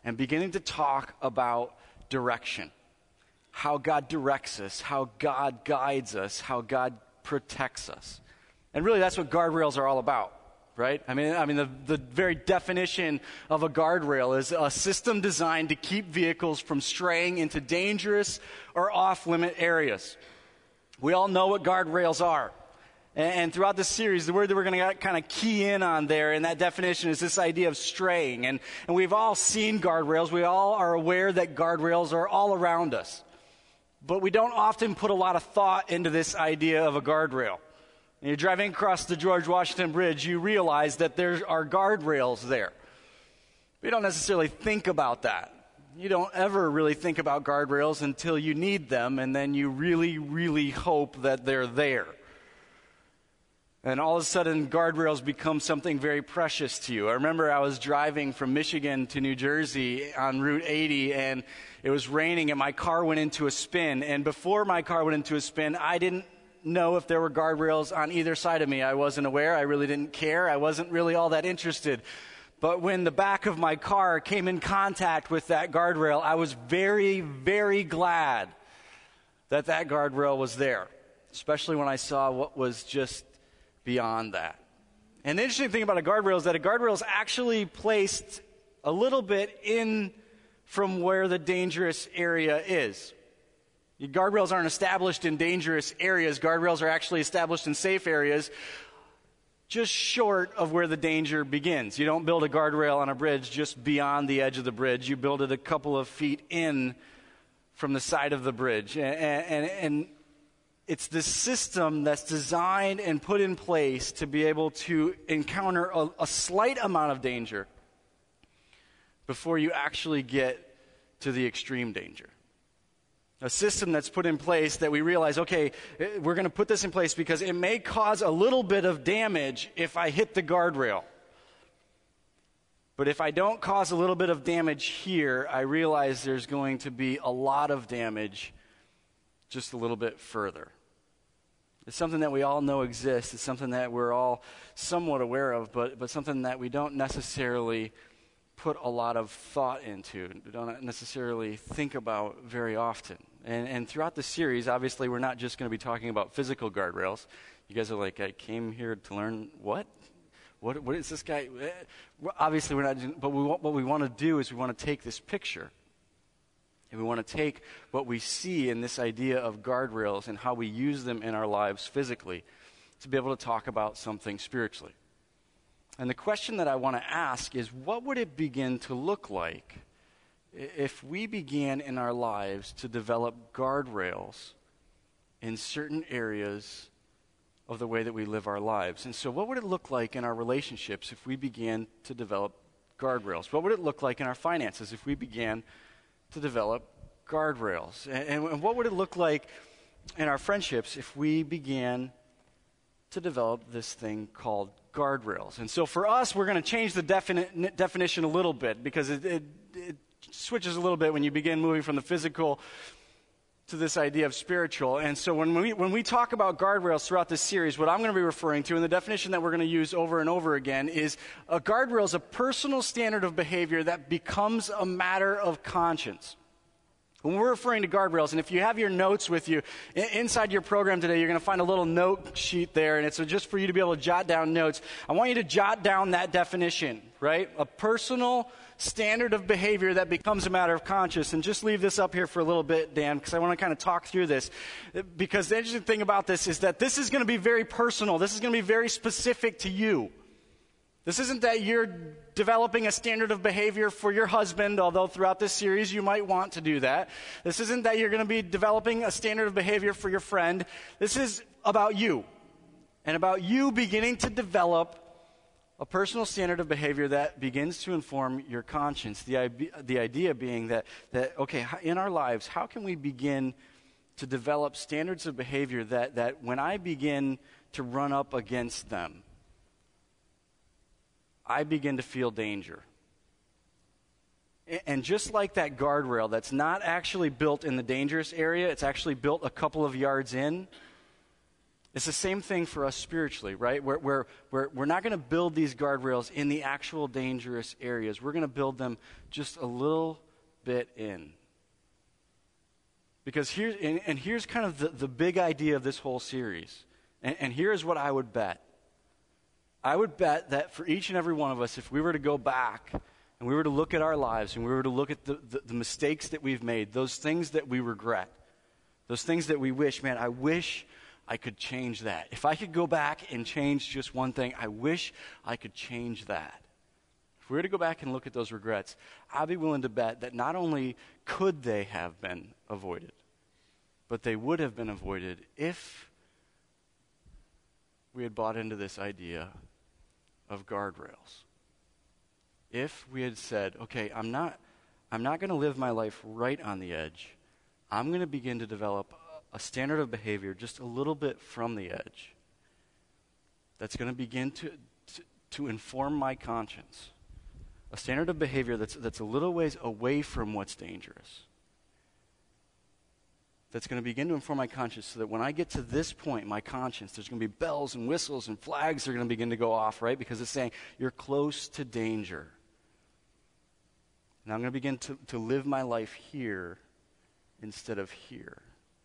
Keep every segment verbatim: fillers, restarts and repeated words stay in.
and beginning to talk about direction, how God directs us, how God guides us, how God protects us. And really that's what guardrails are all about, right? I mean, I mean the, the very definition of a guardrail is a system designed to keep vehicles from straying into dangerous or off-limit areas. We all know what guardrails are. And throughout this series, the word that we're going to kind of key in on there in that definition is this idea of straying. And, and we've all seen guardrails. We all are aware that guardrails are all around us. But we don't often put a lot of thought into this idea of a guardrail. When you're driving across the George Washington Bridge, you realize that there are guardrails there. We don't necessarily think about that. You don't ever really think about guardrails until you need them, and then you really, really hope that they're there. And all of a sudden, guardrails become something very precious to you. I remember I was driving from Michigan to New Jersey on Route eighty, and it was raining, and my car went into a spin. And before my car went into a spin, I didn't know if there were guardrails on either side of me. I wasn't aware. I really didn't care. I wasn't really all that interested. But when the back of my car came in contact with that guardrail, I was very, very glad that that guardrail was there, especially when I saw what was just beyond that. And the interesting thing about a guardrail is that a guardrail is actually placed a little bit in from where the dangerous area is. Guardrails aren't established in dangerous areas. Guardrails are actually established in safe areas just short of where the danger begins. You don't build a guardrail on a bridge just beyond the edge of the bridge. You build it a couple of feet in from the side of the bridge. And, and, and it's this system that's designed and put in place to be able to encounter a, a slight amount of danger before you actually get to the extreme danger. A system that's put in place that we realize, okay, we're going to put this in place because it may cause a little bit of damage if I hit the guardrail. But if I don't cause a little bit of damage here, I realize there's going to be a lot of damage just a little bit further. It's something that we all know exists. It's something that we're all somewhat aware of, but, but something that we don't necessarily put a lot of thought into, we don't necessarily think about very often. And, and throughout the series, obviously, we're not just going to be talking about physical guardrails. You guys are like, I came here to learn what? What, what is this guy? Obviously, we're not, but we, what we want to do is we want to take this picture and we want to take what we see in this idea of guardrails and how we use them in our lives physically to be able to talk about something spiritually. And the question that I want to ask is, what would it begin to look like if we began in our lives to develop guardrails in certain areas of the way that we live our lives? And so what would it look like in our relationships if we began to develop guardrails? What would it look like in our finances if we began to develop guardrails? And, and what would it look like in our friendships if we began to develop this thing called guardrails? And so for us, we're going to change the defini- definition a little bit because it, it, it switches a little bit when you begin moving from the physical to this idea of spiritual. And so when we when we talk about guardrails throughout this series, what I'm going to be referring to, and the definition that we're going to use over and over again, is a guardrail is a personal standard of behavior that becomes a matter of conscience. When we're referring to guardrails, and if you have your notes with you, inside your program today, you're going to find a little note sheet there, and it's just for you to be able to jot down notes. I want you to jot down that definition, right? A personal standard of behavior that becomes a matter of conscience. And just leave this up here for a little bit, Dan, because I want to kind of talk through this. Because the interesting thing about this is that this is going to be very personal. This is going to be very specific to you. This isn't that you're developing a standard of behavior for your husband, although throughout this series you might want to do that. This isn't that you're going to be developing a standard of behavior for your friend. This is about you, and about you beginning to develop a personal standard of behavior that begins to inform your conscience. The, the idea being that, that, okay, in our lives, how can we begin to develop standards of behavior that, that when I begin to run up against them, I begin to feel danger. And just like that guardrail that's not actually built in the dangerous area, it's actually built a couple of yards in. It's the same thing for us spiritually, right? We're, we're, we're, we're not going to build these guardrails in the actual dangerous areas. We're going to build them just a little bit in. Because here's, and, and here's kind of the, the big idea of this whole series. And, and here's what I would bet. I would bet that for each and every one of us, if we were to go back and we were to look at our lives and we were to look at the, the, the mistakes that we've made, those things that we regret, those things that we wish, man, I wish I could change that. If I could go back and change just one thing, I wish I could change that. If we were to go back and look at those regrets, I'd be willing to bet that not only could they have been avoided, but they would have been avoided if we had bought into this idea of guardrails. If we had said, okay, I'm not, I'm not going to live my life right on the edge. I'm going to begin to develop a standard of behavior just a little bit from the edge that's going to begin to, to, to inform my conscience. A standard of behavior that's, that's a little ways away from what's dangerous. That's going to begin to inform my conscience so that when I get to this point, my conscience, there's going to be bells and whistles and flags that are going to begin to go off, right? Because it's saying, you're close to danger. And I'm going to begin to, to live my life here instead of here.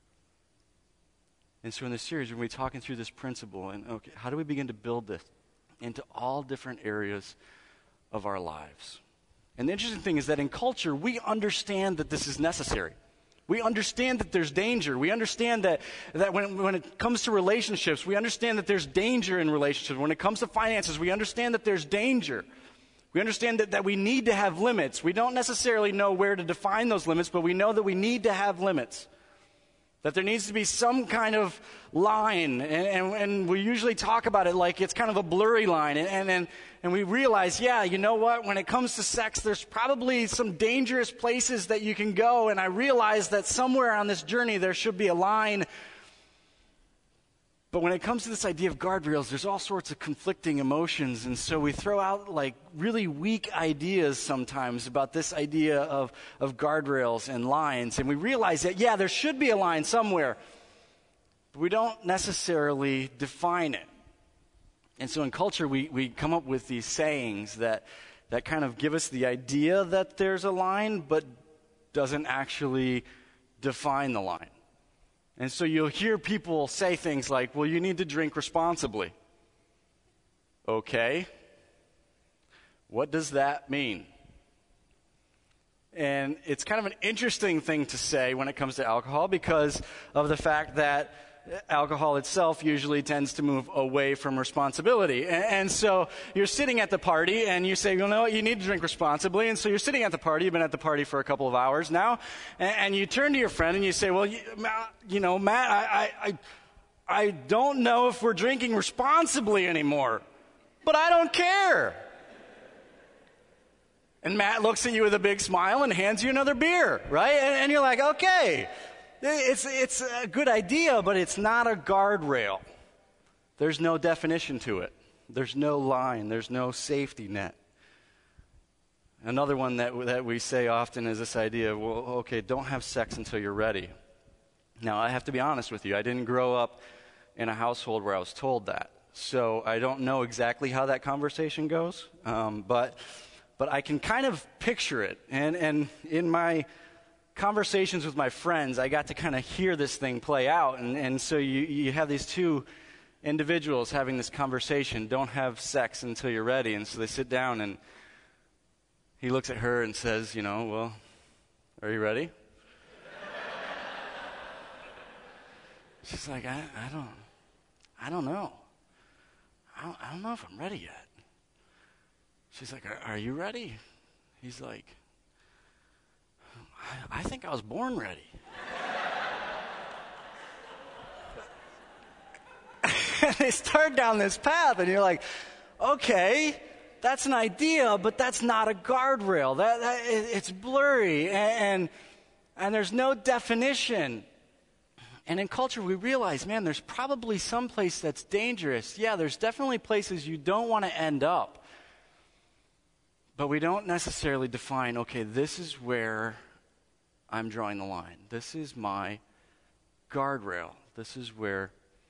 And so in this series, we're going to be talking through this principle, and okay, how do we begin to build this into all different areas of our lives? And the interesting thing is that in culture, we understand that this is necessary. We understand that there's danger. We understand that, that when, when it comes to relationships, we understand that there's danger in relationships. When it comes to finances, we understand that there's danger. We understand that, that we need to have limits. We don't necessarily know where to define those limits, but we know that we need to have limits. That there needs to be some kind of line, and, and, and we usually talk about it like it's kind of a blurry line, and, and, and, and we realize, yeah, you know what, when it comes to sex, there's probably some dangerous places that you can go, and I realize that somewhere on this journey there should be a line. But when it comes to this idea of guardrails, there's all sorts of conflicting emotions, and so we throw out like really weak ideas sometimes about this idea of, of guardrails and lines, and we realize that, yeah, there should be a line somewhere, but we don't necessarily define it. And so in culture, we, we come up with these sayings that, that kind of give us the idea that there's a line, but doesn't actually define the line. And so you'll hear people say things like, well, you need to drink responsibly. Okay. What does that mean? And it's kind of an interesting thing to say when it comes to alcohol because of the fact that alcohol itself usually tends to move away from responsibility. And, and so you're sitting at the party and you say, you know what, you need to drink responsibly. And so you're sitting at the party, you've been at the party for a couple of hours now, and, and you turn to your friend and you say, well, you, you know, Matt, I, I, I don't know if we're drinking responsibly anymore, but I don't care. And Matt looks at you with a big smile and hands you another beer, right? And, and you're like, okay. It's, it's a good idea, but it's not a guardrail. There's no definition to it. There's no line. There's no safety net. Another one that, that we say often is this idea of, well, okay, don't have sex until you're ready. Now, I have to be honest with you. I didn't grow up in a household where I was told that. So I don't know exactly how that conversation goes. Um, but, but I can kind of picture it. And, and in my conversations with my friends, I got to kind of hear this thing play out. And, and so you, you have these two individuals having this conversation, don't have sex until you're ready. And so they sit down and he looks at her and says, you know, well, are you ready? She's like, I, I don't, I don't know. I don't, I don't know if I'm ready yet. She's like, are, are you ready? He's like, I think I was born ready. And they start down this path, and you're like, okay, that's an idea, but that's not a guardrail. That, that it's blurry, and, and and there's no definition. And in culture, we realize, man, there's probably some place that's dangerous. Yeah, there's definitely places you don't want to end up. But we don't necessarily define, okay, this is where I'm drawing the line. This is my guardrail. This is where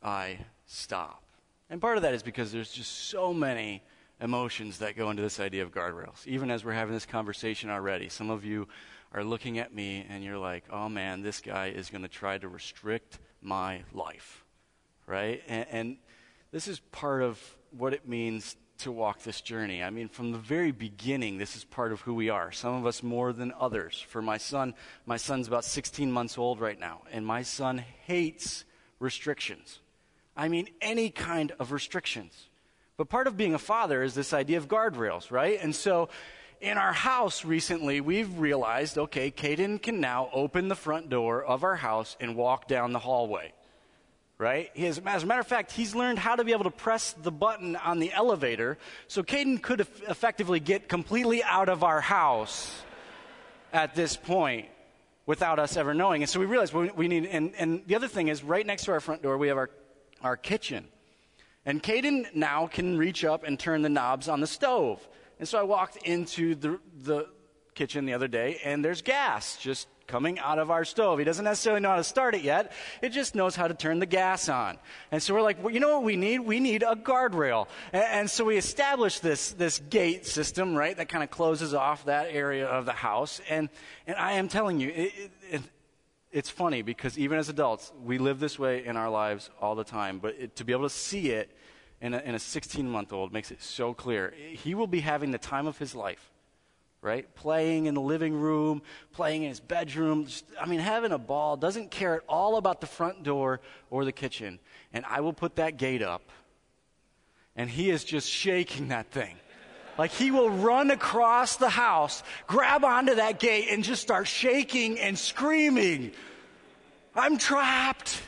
I stop? And part of that is because there's just so many emotions that go into this idea of guardrails. Even as we're having this conversation already, some of you are looking at me and you're like, oh man, this guy is going to try to restrict my life, right? And, and this is part of what it means to walk this journey. I mean, from the very beginning, this is part of who we are. Some of us more than others. For my son, my son's about sixteen months old right now, and my son hates restrictions. I mean, any kind of restrictions. But part of being a father is this idea of guardrails, right? And so in our house recently, we've realized, okay, Caden can now open the front door of our house and walk down the hallway, right? He has, as a matter of fact, he's learned how to be able to press the button on the elevator, so Caden could eff- effectively get completely out of our house at this point without us ever knowing. And so we realized we, we need, and, and the other thing is right next to our front door, we have our our kitchen. And Caden now can reach up and turn the knobs on the stove. And so I walked into the, the kitchen the other day, and there's gas just coming out of our stove. He doesn't necessarily know how to start it yet. It just knows how to turn the gas on. And so we're like, well, you know what we need? We need a guardrail. And, and so we established this, this gate system, right, that kind of closes off that area of the house. And, and I am telling you, it, it, it It's funny because even as adults, we live this way in our lives all the time. But it, to be able to see it in a, in a sixteen-month-old makes it so clear. He will be having the time of his life, right? Playing in the living room, playing in his bedroom. Just, I mean, having a ball, doesn't care at all about the front door or the kitchen. And I will put that gate up, and he is just shaking that thing. Like he will run across the house, grab onto that gate, and just start shaking and screaming, I'm trapped.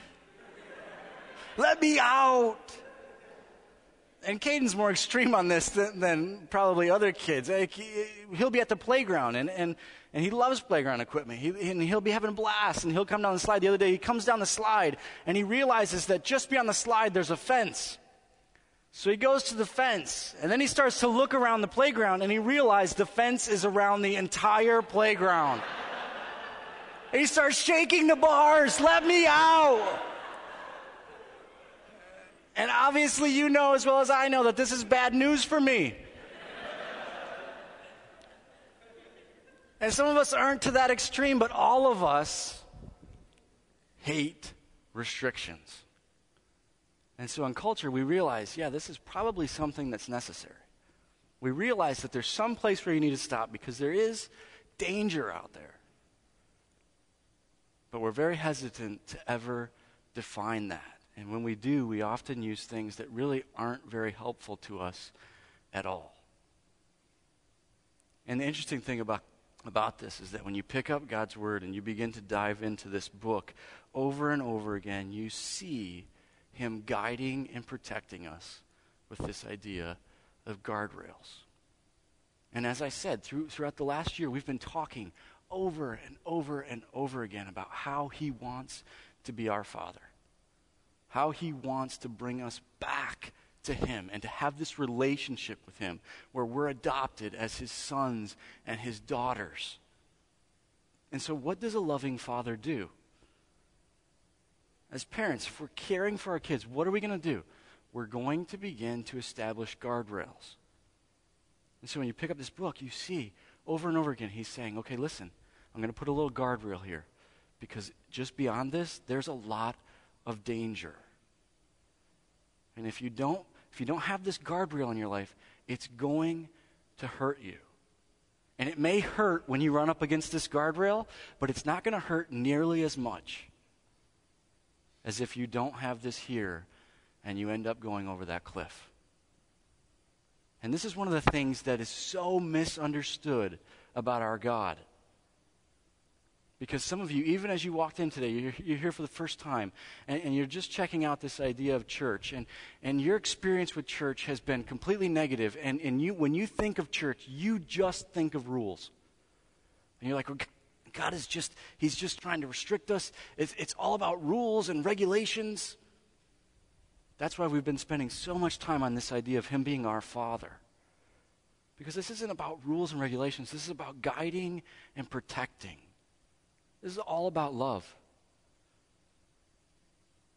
Let me out. And Caden's more extreme on this than, than probably other kids. Like he, he'll be at the playground, and, and, and he loves playground equipment. He, and he'll be having a blast, and he'll come down the slide. The other day, he comes down the slide, and he realizes that just beyond the slide, there's a fence. So he goes to the fence, and then he starts to look around the playground, and he realizes the fence is around the entire playground. And he starts shaking the bars, let me out. And obviously you know as well as I know that this is bad news for me. And some of us aren't to that extreme, but all of us hate restrictions. And so in culture, we realize, yeah, this is probably something that's necessary. We realize that there's some place where you need to stop because there is danger out there. But we're very hesitant to ever define that. And when we do, we often use things that really aren't very helpful to us at all. And the interesting thing about, about this is that when you pick up God's Word and you begin to dive into this book over and over again, you see Him guiding and protecting us with this idea of guardrails. And as I said, through, throughout the last year, we've been talking over and over and over again about how He wants to be our Father, how He wants to bring us back to Him and to have this relationship with Him where we're adopted as His sons and His daughters. And so what does a loving father do? As parents, if we're caring for our kids, what are we going to do? We're going to begin to establish guardrails. And so when you pick up this book, you see over and over again, He's saying, okay, listen, I'm going to put a little guardrail here because just beyond this, there's a lot of danger. And if you don't, if you don't have this guardrail in your life, it's going to hurt you. And it may hurt when you run up against this guardrail, but it's not going to hurt nearly as much as if you don't have this here and you end up going over that cliff. And this is one of the things that is so misunderstood about our God. Because some of you, even as you walked in today, you're, you're here for the first time, and, and you're just checking out this idea of church, and, and your experience with church has been completely negative, and, and you, when you think of church, you just think of rules. And you're like, well, God is just, He's just trying to restrict us. It's, it's all about rules and regulations. That's why we've been spending so much time on this idea of Him being our Father. Because this isn't about rules and regulations. This is about guiding and protecting. This is all about love.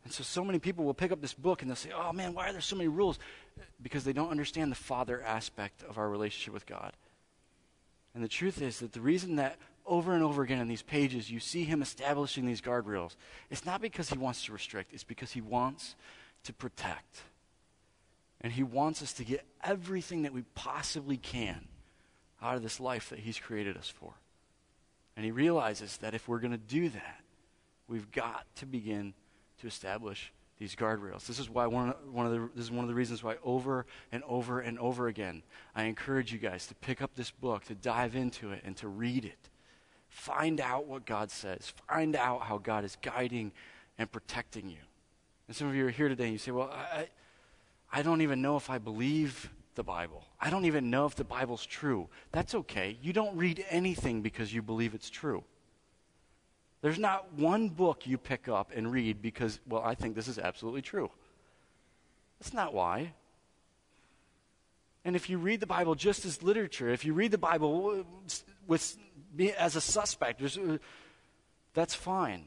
And so, so many people will pick up this book and they'll say, oh man, why are there so many rules? Because they don't understand the father aspect of our relationship with God. And the truth is that the reason that over and over again in these pages you see him establishing these guardrails, it's not because he wants to restrict, it's because he wants to protect. And he wants us to get everything that we possibly can out of this life that he's created us for. And he realizes that if we're going to do that, we've got to begin to establish these guardrails. This is why one of, one of the this is one of the reasons why over and over and over again I encourage you guys to pick up this book, to dive into it, and to read it. Find out what God says. Find out how God is guiding and protecting you. And some of you are here today and you say, well, I, I don't even know if I believe the Bible. I don't even know if the Bible's true. That's okay. You don't read anything because you believe it's true. There's not one book you pick up and read because, well, I think this is absolutely true. That's not why. And if you read the Bible just as literature, if you read the Bible with as a suspect, that's fine.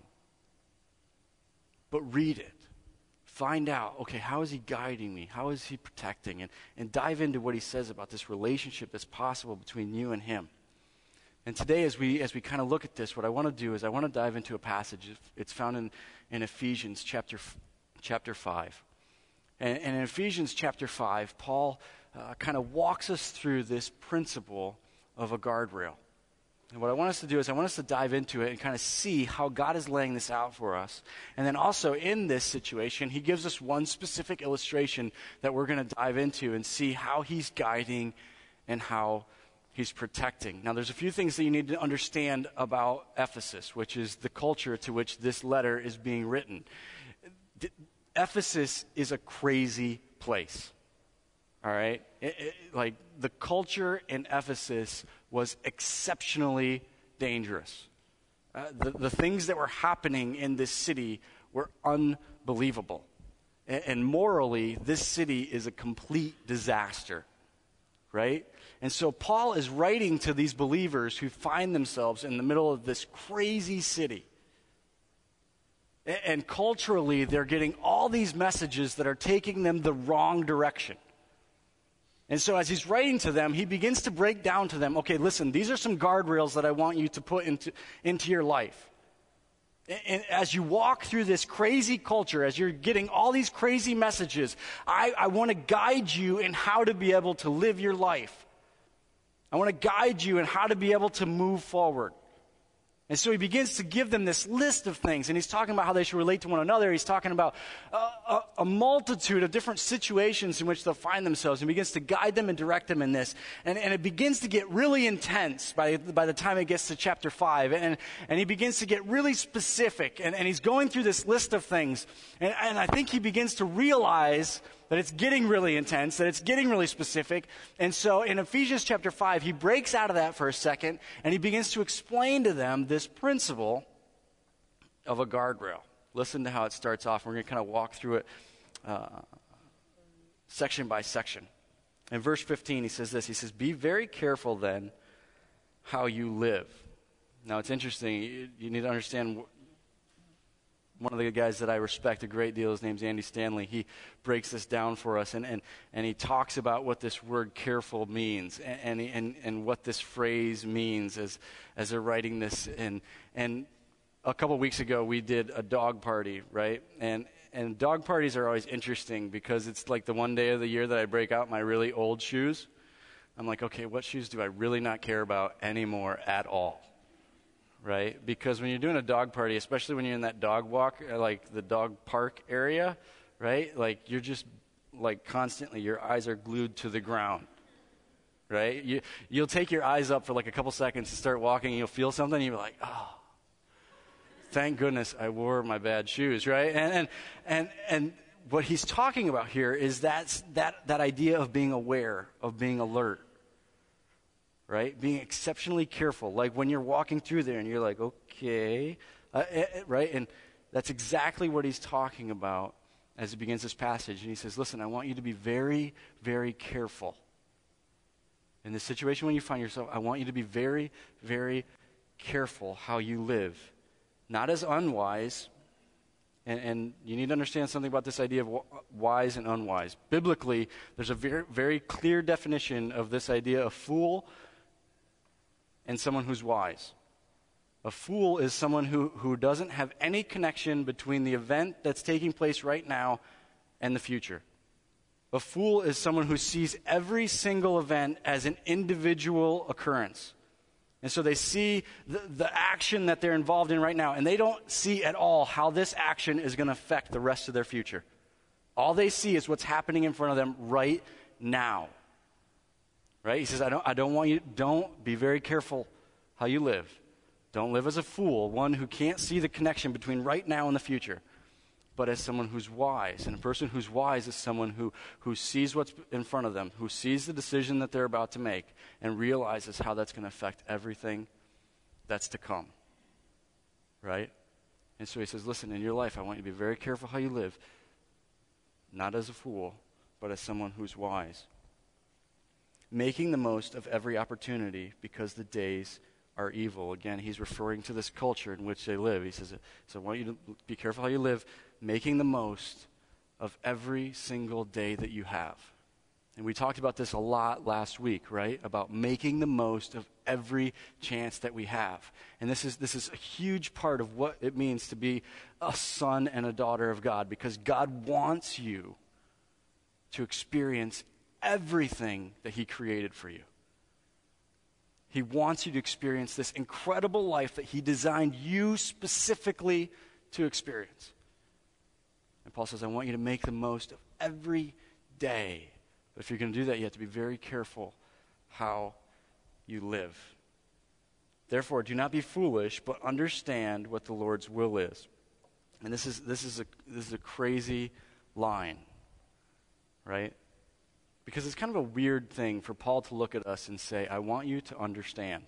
But read it. Find out, okay, how is he guiding me? How is he protecting? And, and dive into what he says about this relationship that's possible between you and him. And today, as we as we kind of look at this, what I want to do is I want to dive into a passage. It's found in, in Ephesians chapter chapter five. And, and in Ephesians chapter five, Paul uh, kind of walks us through this principle of a guardrail. And what I want us to do is I want us to dive into it and kind of see how God is laying this out for us. And then also in this situation, he gives us one specific illustration that we're going to dive into and see how he's guiding and how he's protecting. Now, there's a few things that you need to understand about Ephesus, which is the culture to which this letter is being written. D- Ephesus is a crazy place, all right? It, it, like, the culture in Ephesus was exceptionally dangerous. Uh, the, the things that were happening in this city were unbelievable. And, and morally, this city is a complete disaster, right? And so Paul is writing to these believers who find themselves in the middle of this crazy city. And, and culturally, they're getting all these messages that are taking them the wrong direction. And so as he's writing to them, he begins to break down to them, okay, listen, these are some guardrails that I want you to put into, into your life. And, and as you walk through this crazy culture, as you're getting all these crazy messages, I, I want to guide you in how to be able to live your life. I want to guide you in how to be able to move forward. And so he begins to give them this list of things, and he's talking about how they should relate to one another. He's talking about a, a, a multitude of different situations in which they'll find themselves, and begins to guide them and direct them in this. And, and it begins to get really intense by, by the time it gets to chapter five. And, and he begins to get really specific, and, and he's going through this list of things. And, and I think he begins to realize that it's getting really intense, that it's getting really specific. And so in Ephesians chapter five, he breaks out of that for a second, and he begins to explain to them this principle of a guardrail. Listen to how it starts off. We're going to kind of walk through it uh, section by section. In verse fifteen, he says this. He says, "Be very careful then how you live." Now, it's interesting. You, you need to understand one of the guys that I respect a great deal, his name's Andy Stanley. He breaks this down for us, and, and, and he talks about what this word careful means, and, and, and, and what this phrase means as, as they're writing this. And, and a couple weeks ago, we did a dog party, right? And, and dog parties are always interesting because it's like the one day of the year that I break out my really old shoes. I'm like, okay, what shoes do I really not care about anymore at all? Right? Because when you're doing a dog party, especially when you're in that dog walk, like the dog park area, right? Like you're just like constantly, your eyes are glued to the ground, right? You, you'll take your eyes up for like a couple seconds and start walking, and you'll feel something, and you're like, oh, thank goodness I wore my bad shoes, right? And and and, and what he's talking about here is that's, that, that idea of being aware, of being alert. Right? Being exceptionally careful. Like when you're walking through there and you're like, okay, uh, right? And that's exactly what he's talking about as he begins this passage. And he says, listen, I want you to be very, very careful. In the situation when you find yourself, I want you to be very, very careful how you live. Not as unwise And, and you need to understand something about this idea of w- wise and unwise. Biblically, there's a very, very clear definition of this idea of fool and someone who's wise. A fool is someone who, who doesn't have any connection between the event that's taking place right now and the future. A fool is someone who sees every single event as an individual occurrence. And so they see the, the action that they're involved in right now, and they don't see at all how this action is going to affect the rest of their future. All they see is what's happening in front of them right now. Right? He says, I don't, I don't want you, don't be very careful how you live. Don't live as a fool, one who can't see the connection between right now and the future, but as someone who's wise. And a person who's wise is someone who, who sees what's in front of them, who sees the decision that they're about to make, and realizes how that's going to affect everything that's to come. Right? And so he says, listen, in your life, I want you to be very careful how you live, not as a fool, but as someone who's wise. Making the most of every opportunity because the days are evil. Again, he's referring to this culture in which they live. He says, so I want you to be careful how you live, making the most of every single day that you have. And we talked about this a lot last week, right? About making the most of every chance that we have. And this is this is a huge part of what it means to be a son and a daughter of God, because God wants you to experience everything that he created for you. He wants you to experience this incredible life that he designed you specifically to experience. And Paul says, I want you to make the most of every day. But if you're going to do that, you have to be very careful how you live. Therefore, do not be foolish, but understand what the Lord's will is. And this is this is a this is a crazy line, right? Because it's kind of a weird thing for Paul to look at us and say, I want you to understand.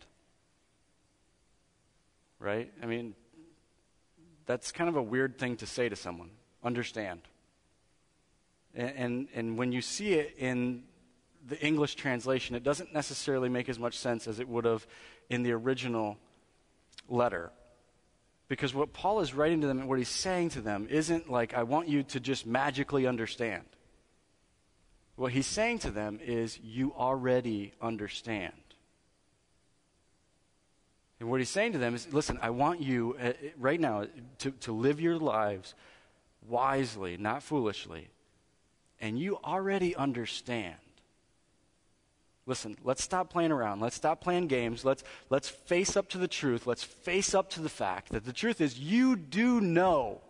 Right? I mean, that's kind of a weird thing to say to someone. Understand. And, and, and when you see it in the English translation, it doesn't necessarily make as much sense as it would have in the original letter. Because what Paul is writing to them and what he's saying to them isn't like, I want you to just magically understand. What he's saying to them is, you already understand. And what he's saying to them is, listen, I want you uh, right now to, to live your lives wisely, not foolishly. And you already understand. Listen, let's stop playing around. Let's stop playing games. Let's, let's face up to the truth. Let's face up to the fact that the truth is you do know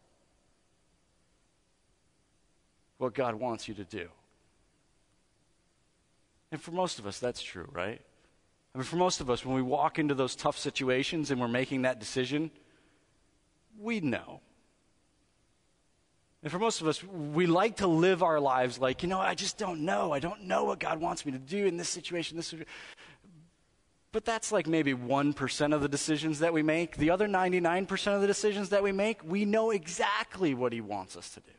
what God wants you to do. And for most of us, that's true, right? I mean, for most of us, when we walk into those tough situations and we're making that decision, we know. And for most of us, we like to live our lives like, you know, I just don't know. I don't know what God wants me to do in this situation, this situation. But that's like maybe one percent of the decisions that we make. The other ninety-nine percent of the decisions that we make, we know exactly what he wants us to do.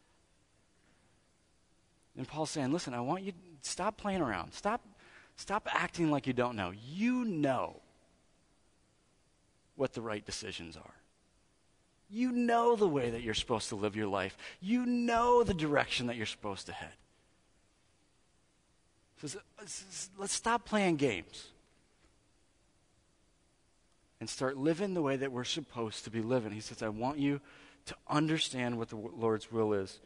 And Paul's saying, listen, I want you to stop playing around. Stop, stop acting like you don't know. You know what the right decisions are. You know the way that you're supposed to live your life. You know the direction that you're supposed to head. So let's stop playing games and start living the way that we're supposed to be living. He says, I want you to understand what the Lord's will is.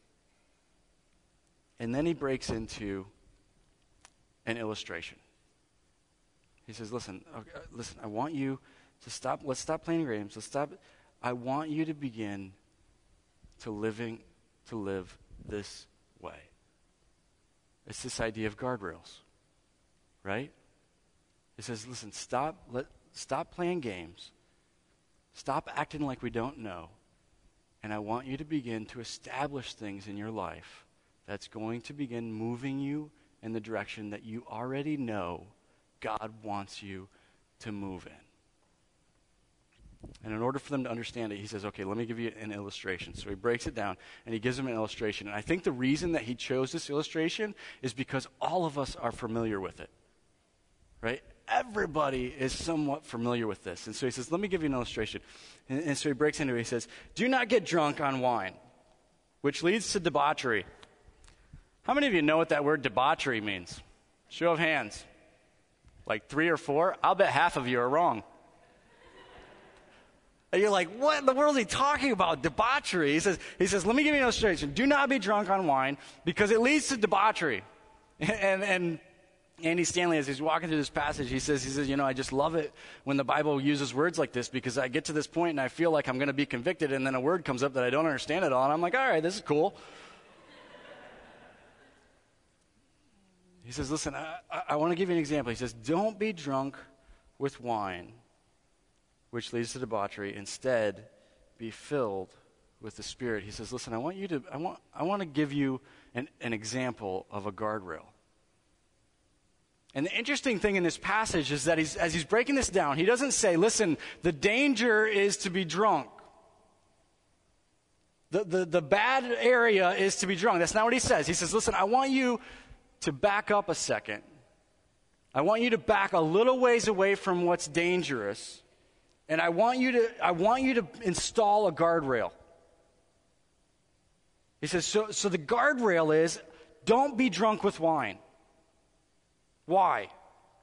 And then he breaks into an illustration. He says, listen, okay, listen, I want you to stop, let's stop playing games. Let's stop. I want you to begin to living, to live this way. It's this idea of guardrails, right? He says, listen, stop, let, stop playing games. Stop acting like we don't know. And I want you to begin to establish things in your life that's going to begin moving you in the direction that you already know God wants you to move in. And in order for them to understand it, he says, okay, let me give you an illustration. So he breaks it down, and he gives them an illustration. And I think the reason that he chose this illustration is because all of us are familiar with it, right? everybody is somewhat familiar with this. And so he says, let me give you an illustration. And, and so he breaks into it. He says, do not get drunk on wine, which leads to debauchery. How many of you know what that word debauchery means? Show of hands. Like three or four? I'll bet half of you are wrong. And you're like, what in the world is he talking about? Debauchery. He says, he says, let me give you an illustration. Do not be drunk on wine because it leads to debauchery. And, and Andy Stanley, as he's walking through this passage, he says, he says, you know, I just love it when the Bible uses words like this because I get to this point and I feel like I'm going to be convicted and then a word comes up that I don't understand at all. And I'm like, all right, this is cool. He says, listen, I, I, I want to give you an example. He says, don't be drunk with wine, which leads to debauchery. Instead, be filled with the Spirit. He says, listen, I want you to, I want, I want to give you an, an example of a guardrail. And the interesting thing in this passage is that he's, as he's breaking this down, he doesn't say, listen, the danger is to be drunk. The, the, the bad area is to be drunk. That's not what he says. He says, listen, I want you to back up a second. I want you to back a little ways away from what's dangerous. And I want you to, I want you to install a guardrail. He says, so, so the guardrail is, don't be drunk with wine. Why?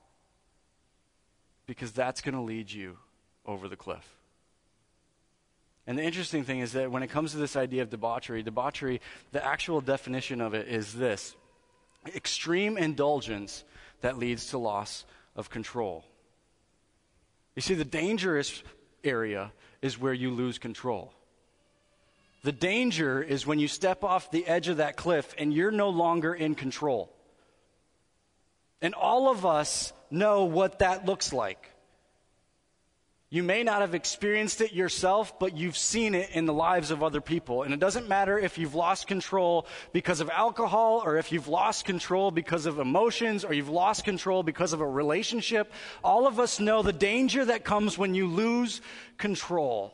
Because that's going to lead you over the cliff. And the interesting thing is that when it comes to this idea of debauchery, debauchery, the actual definition of it is this: extreme indulgence that leads to loss of control. You see, the dangerous area is where you lose control. The danger is when you step off the edge of that cliff and you're no longer in control. And all of us know what that looks like. You may not have experienced it yourself, but you've seen it in the lives of other people. And it doesn't matter if you've lost control because of alcohol, or if you've lost control because of emotions, or you've lost control because of a relationship. All of us know the danger that comes when you lose control.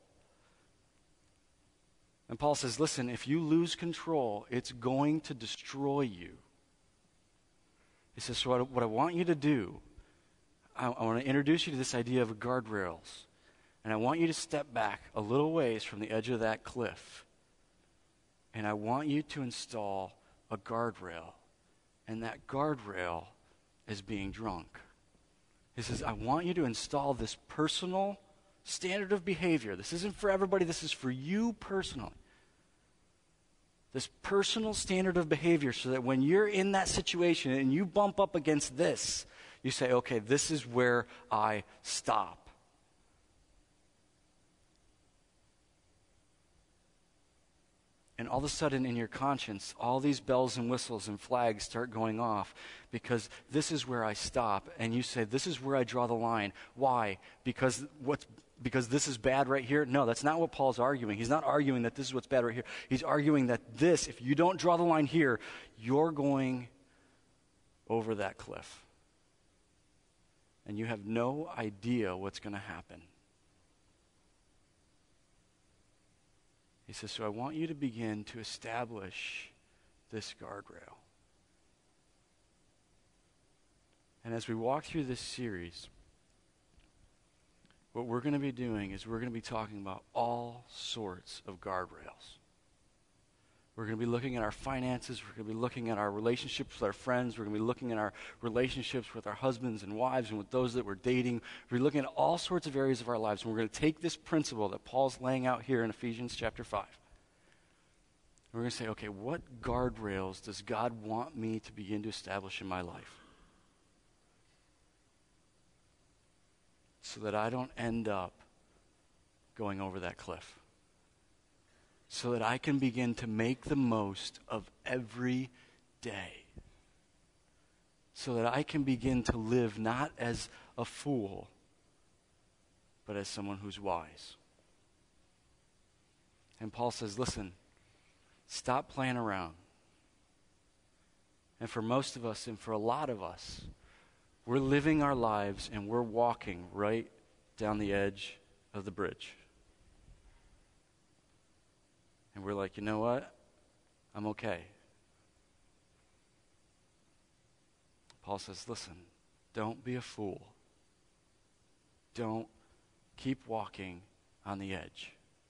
And Paul says, listen, if you lose control, it's going to destroy you. He says, so what I want you to do, I, I want to introduce you to this idea of guardrails. And I want you to step back a little ways from the edge of that cliff. And I want you to install a guardrail. And that guardrail is being drunk. He says, I want you to install this personal standard of behavior. This isn't for everybody. This is for you personally. This personal standard of behavior, so that when you're in that situation and you bump up against this, you say, okay, this is where I stop. And all of a sudden in your conscience, all these bells and whistles and flags start going off, because this is where I stop. And you say, this is where I draw the line. Why? Because what's Because this is bad right here? No, that's not what Paul's arguing. He's not arguing that this is what's bad right here. He's arguing that this, if you don't draw the line here, you're going over that cliff. And you have no idea what's going to happen. He says, so I want you to begin to establish this guardrail. And as we walk through this series, what we're going to be doing is we're going to be talking about all sorts of guardrails. We're going to be looking at our finances. We're going to be looking at our relationships with our friends. We're going to be looking at our relationships with our husbands and wives and with those that we're dating. We're looking at all sorts of areas of our lives. And we're going to take this principle that Paul's laying out here in Ephesians chapter five. And we're going to say, okay, what guardrails does God want me to begin to establish in my life, so that I don't end up going over that cliff? So that I can begin to make the most of every day. So that I can begin to live not as a fool, but as someone who's wise. And Paul says, listen, stop playing around. And for most of us, and for a lot of us, we're living our lives and we're walking right down the edge of the bridge. And we're like, you know what? I'm okay. Paul says, listen, Don't be a fool. Don't keep walking on the edge.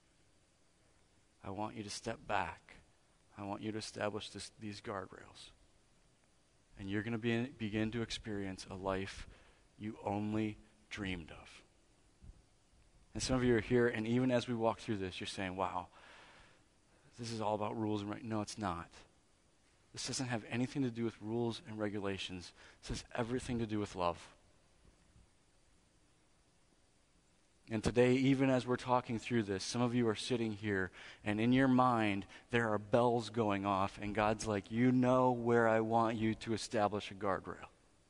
I want you to step back. I want you to establish this, these guardrails. And you're going to be, begin to experience a life you only dreamed of. And some of you are here, and even as we walk through this, you're saying, wow, this is all about rules and reg-. No, it's not. This doesn't have anything to do with rules and regulations. This has everything to do with love. And today, even as we're talking through this, some of you are sitting here, and in your mind, there are bells going off, and God's like, you know where I want you to establish a guardrail.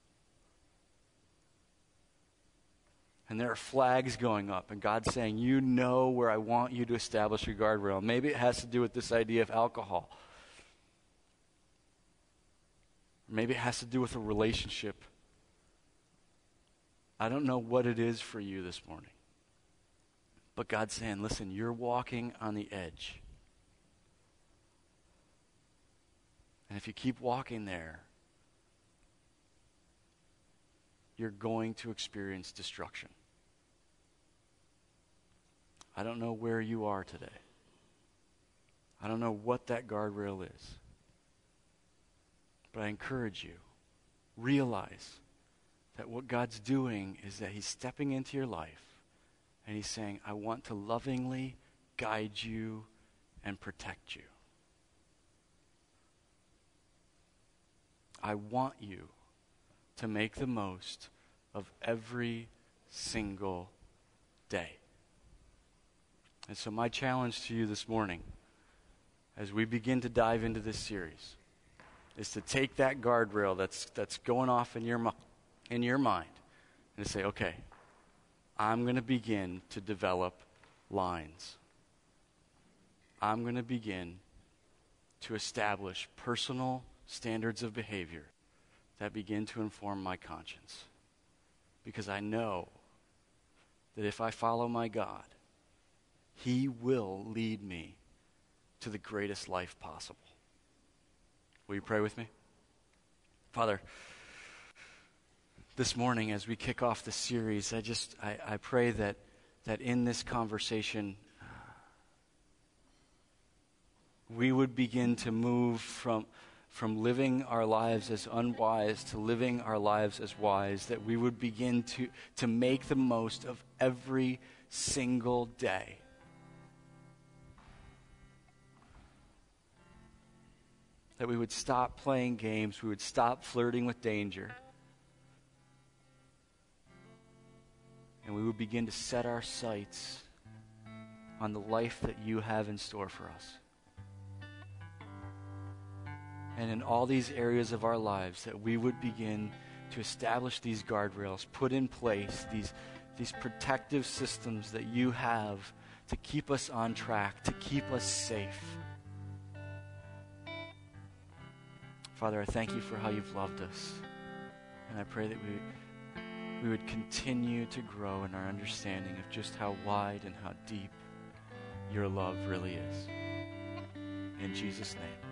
And there are flags going up, and God's saying, you know where I want you to establish a guardrail. Maybe it has to do with this idea of alcohol. Maybe it has to do with a relationship. I don't know what it is for you this morning. But God's saying, listen, you're walking on the edge. And if you keep walking there, you're going to experience destruction. I don't know where you are today. I don't know what that guardrail is. But I encourage you, realize that what God's doing is that he's stepping into your life and he's saying, I want to lovingly guide you and protect you. I want you to make the most of every single day. And so my challenge to you this morning, as we begin to dive into this series, is to take that guardrail that's that's going off in your mi- in your mind and to say, okay, I'm going to begin to develop lines. I'm going to begin to establish personal standards of behavior that begin to inform my conscience. Because I know that if I follow my God, he will lead me to the greatest life possible. Will you pray with me? Father, this morning as we kick off the series, I just, I, I pray that, that in this conversation, uh, we would begin to move from, from living our lives as unwise to living our lives as wise, that we would begin to, to make the most of every single day. That we would stop playing games, we would stop flirting with danger, and we would begin to set our sights on the life that you have in store for us. And in all these areas of our lives, that we would begin to establish these guardrails, put in place these, these protective systems that you have to keep us on track, to keep us safe. Father, I thank you for how you've loved us. And I pray that we, we would continue to grow in our understanding of just how wide and how deep your love really is. In Jesus' name.